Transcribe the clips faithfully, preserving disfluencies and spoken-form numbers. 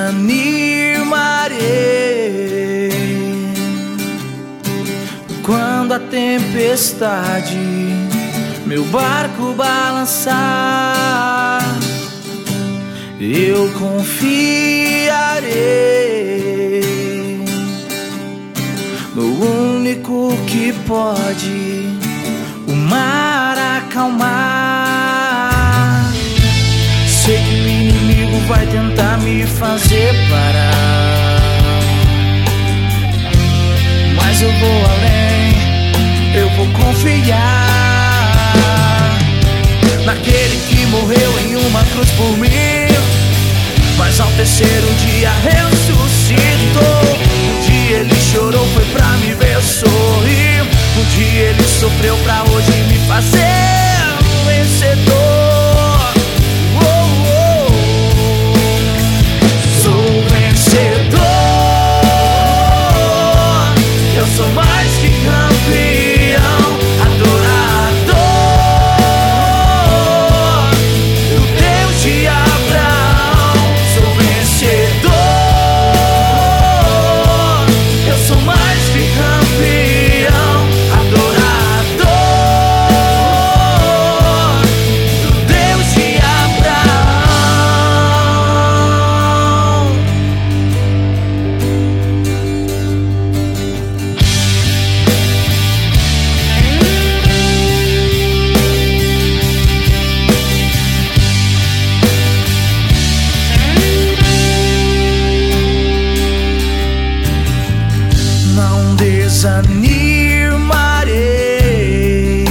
desanimarei quando a tempestade meu barco balançar. Eu confiarei no único que pode o mar acalmar. Sei que o inimigo vai tentar me fazer parar, mas eu vou além, eu vou confiar naquele que morreu em uma cruz por mim, mas ao terceiro dia ressuscitou. Um dia ele chorou, foi pra me ver sorrir. Um dia ele sofreu pra hoje me fazer um vencedor. Oh, oh. Sou vencedor, eu sou mais que campeão, adorador do Deus de Abraão. Sou vencedor, eu sou mais que campeão, adorador do Deus de Abraão. Não desanimarei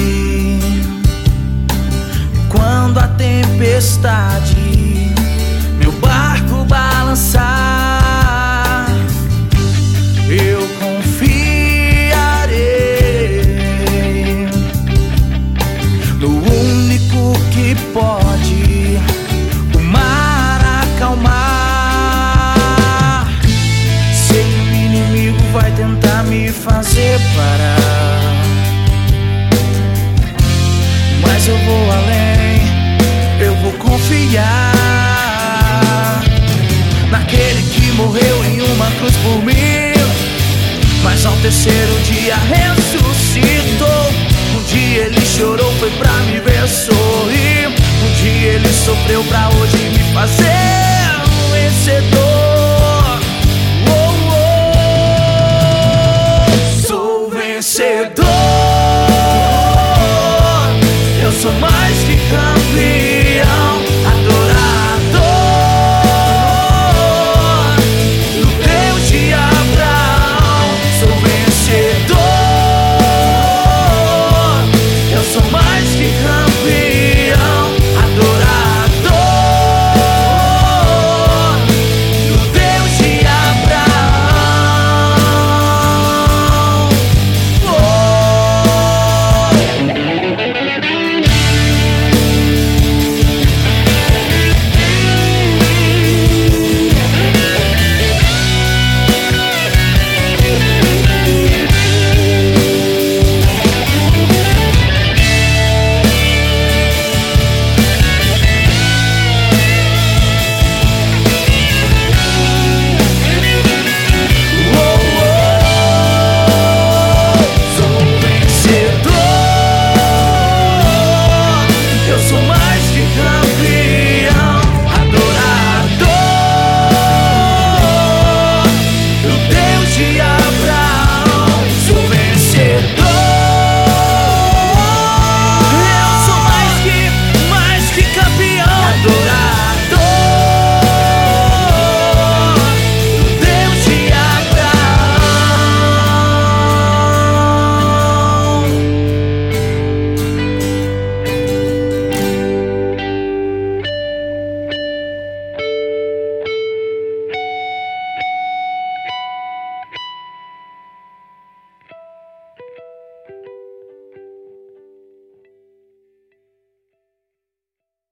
quando a tempestade meu barco balançar. Eu confiarei no único que pode o mar acalmar. Sei que o inimigo vai tentar me fazer parar, mas eu vou além, eu vou confiar naquele que morreu em uma cruz por mim, mas ao terceiro dia ressuscitou. Um dia ele chorou, foi pra me ver sorrir. Um dia ele sofreu pra hoje me fazer